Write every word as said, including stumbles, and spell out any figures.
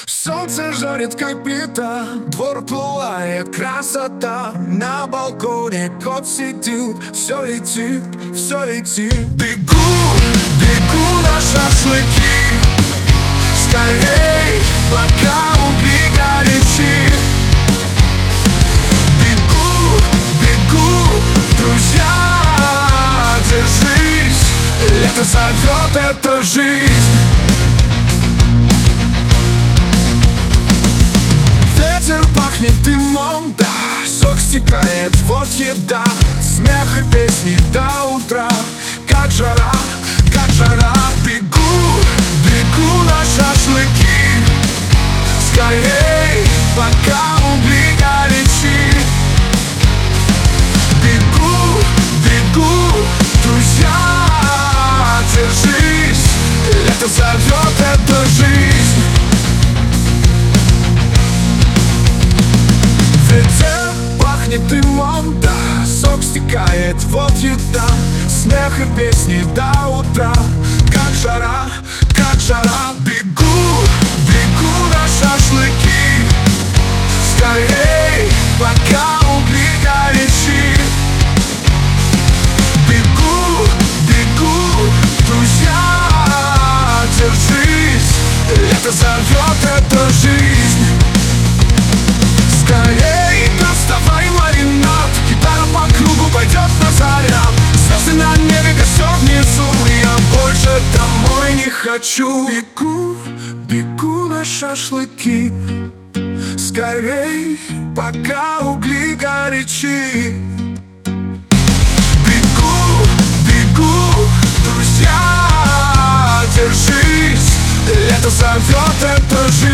Солнце жарит, как плита, двор пылает красота. На балконе кот сидит, все летит, все летит. Бегу, бегу на шашлыки, скорей, пока угли горячи. Бегу, бегу, друзья, держись, лето зовет, это жизнь. Ветер пахнет дымом, да, сок стекает, вот еда, смех и песни до утра. Как жара, как жара. Бегу, бегу на шашлыки, скорей, пока угли горячи. Бегу, бегу, друзья, держись, лето зовет, это жизнь. Ветер пахнет дымом, да, сок стекает, вот еда, смех и песни до утра. Как жара, как жара. Бегу, бегу на шашлыки, скорей, пока угли горячи. Бегу, бегу, друзья, держись, лето зовет, это жизнь. Скорей, доставай маринад, гитара по кругу пойдет на заряд. Звезды на небе, костер внизу, я больше домой не хочу. Бегу, бегу на шашлыки, скорей, пока угли горячи. Бегу, бегу, друзья, держись, лето зовет, это жизнь.